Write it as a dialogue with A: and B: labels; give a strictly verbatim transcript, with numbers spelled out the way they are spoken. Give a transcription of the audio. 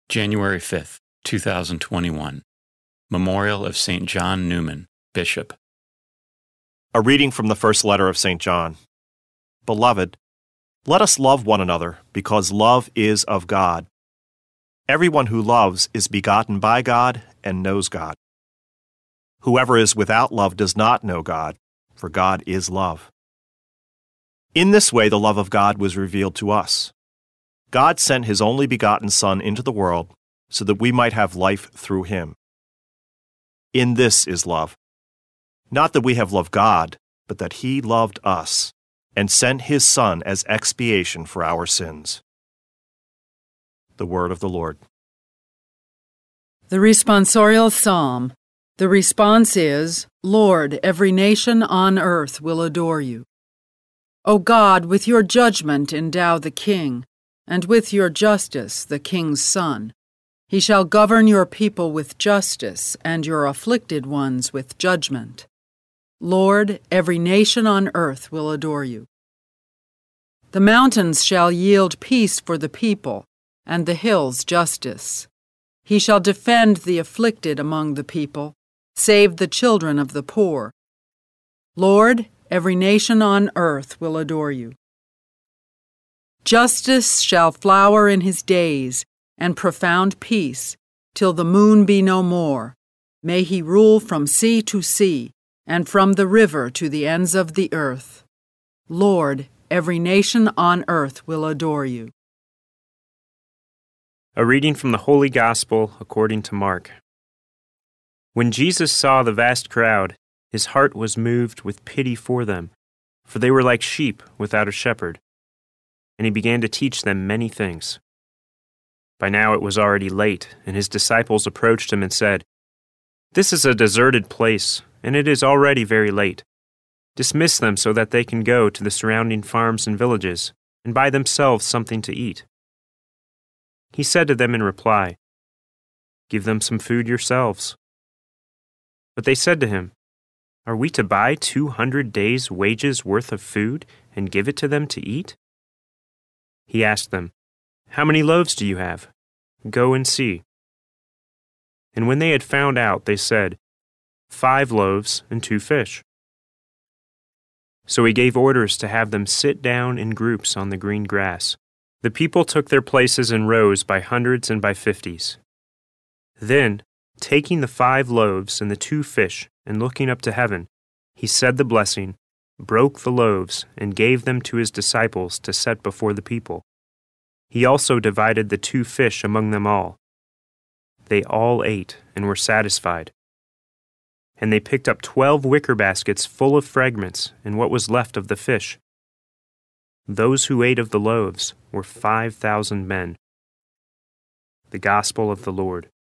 A: January fifth, two thousand twenty-one. Memorial of Saint John Newman, Bishop.
B: A reading from the first letter of Saint John. Beloved, let us love one another, because love is of God. Everyone who loves is begotten by God and knows God. Whoever is without love does not know God, for God is love. In this way the love of God was revealed to us. God sent His only begotten Son into the world so that we might have life through Him. In this is love. Not that we have loved God, but that He loved us and sent His Son as expiation for our sins. The word of the Lord.
C: The responsorial psalm. The response is, Lord, every nation on earth will adore you. O God, with your judgment endow the king, and with your justice the king's son. He shall govern your people with justice, and your afflicted ones with judgment. Lord, every nation on earth will adore you. The mountains shall yield peace for the people, and the hills justice. He shall defend the afflicted among the people, save the children of the poor. Lord, every nation on earth will adore you. Justice shall flower in his days, and profound peace, till the moon be no more. May he rule from sea to sea, and from the river to the ends of the earth. Lord, every nation on earth will adore you.
D: A reading from the Holy Gospel according to Mark. When Jesus saw the vast crowd, his heart was moved with pity for them, for they were like sheep without a shepherd. And he began to teach them many things. By now it was already late, and his disciples approached him and said, "This is a deserted place, and it is already very late. Dismiss them so that they can go to the surrounding farms and villages and buy themselves something to eat." He said to them in reply, "Give them some food yourselves." But they said to him, "Are we to buy two hundred days' wages worth of food and give it to them to eat?" He asked them, "How many loaves do you have? Go and see." And when they had found out, they said, "Five loaves and two fish." So he gave orders to have them sit down in groups on the green grass. The people took their places in rows by hundreds and by fifties. Then, taking the five loaves and the two fish and looking up to heaven, he said the blessing, broke the loaves, and gave them to his disciples to set before the people. He also divided the two fish among them all. They all ate and were satisfied. And they picked up twelve wicker baskets full of fragments and what was left of the fish. Those who ate of the loaves were five thousand men. The Gospel of the Lord.